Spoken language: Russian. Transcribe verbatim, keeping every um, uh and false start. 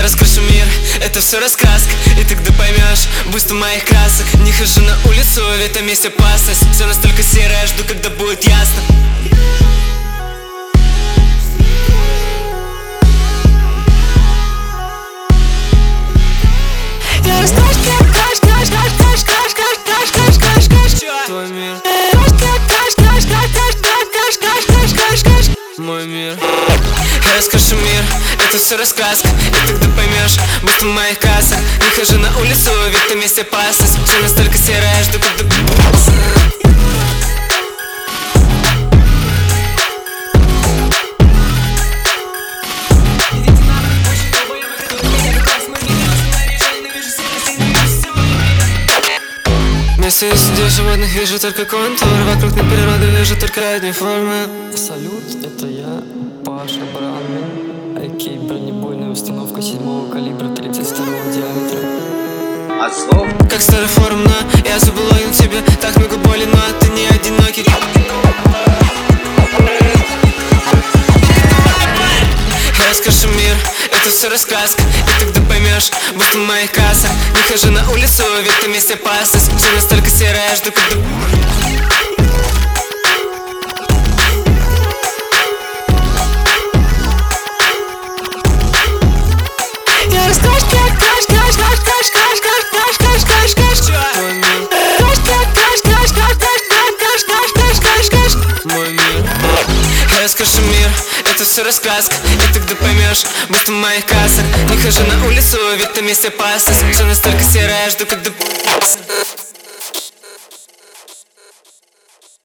раскрашу мир, это все раскраска. И тогда поймешь буйство моих красок. Не хожу на улицу, в этом месте опасность. Все настолько серое, жду, когда будет ясно. Я раскраш, краш, краш, краш, краш, краш, краш, краш, краш, краш, краш, Твой мир, краш, краш, краш, краш, краш, краш, краш, краш, краш, краш. мой мир. Я раскрашу мир, это все раскраска. И тогда поймешь буйство моих красок. Не хожу на улицу, в этом месте опасность. Все настолько серое, жду, когда... Вместе среди животных вижу только контур. Вокруг на природу вижу только одни формы. Салют, это я, Паша Бранман, а.к.а. бронебойная установка седьмого калибра тридцать второго диаметра. От слов Как старый форум, но я заблогил тебе. Так много боли, но ты не одинокий. Я расскажу мир, это все раскраска. И тогда поймешь буйство моих красок. Не хожу на улицу, в этом месте опасность. Все настолько серое, жду, когда... Я раскраш, краш, краш, краш, краш, краш, краш, краш, краш, краш, краш. Твой мир, Краш, краш, краш, краш, краш, краш, краш, краш, краш, краш. мой мир. Я расскажу мир, это все раскраска. И тогда поймешь буйство моих красок. Не хожу на улицу, в этом месте опасность. Все настолько серое, жду, когда...